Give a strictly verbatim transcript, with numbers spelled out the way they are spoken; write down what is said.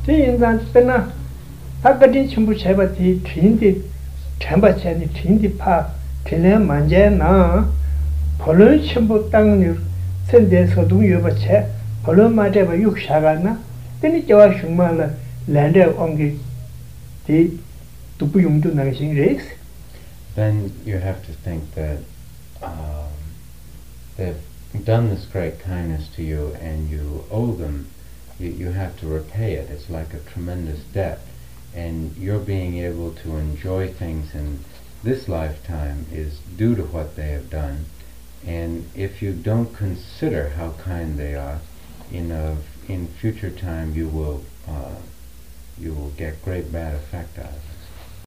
인간 때나 바가지 전부 제바티 튀인디 템바체니 튀인디 파 튀네 만제나 벌은 전부 땅을 선대서도 여바체 벌은 마대바 육샤가나 때니 저와 흉마라 랜드 온기 디 두부용도 나가신 레스. Then you have to think that um, they've done this great kindness to you and you owe them. You, you have to repay it. It's like a tremendous debt. And your being able to enjoy things in this lifetime is due to what they have done. And if you don't consider how kind they are, in a in future time you will uh, you will get great bad effect out of it.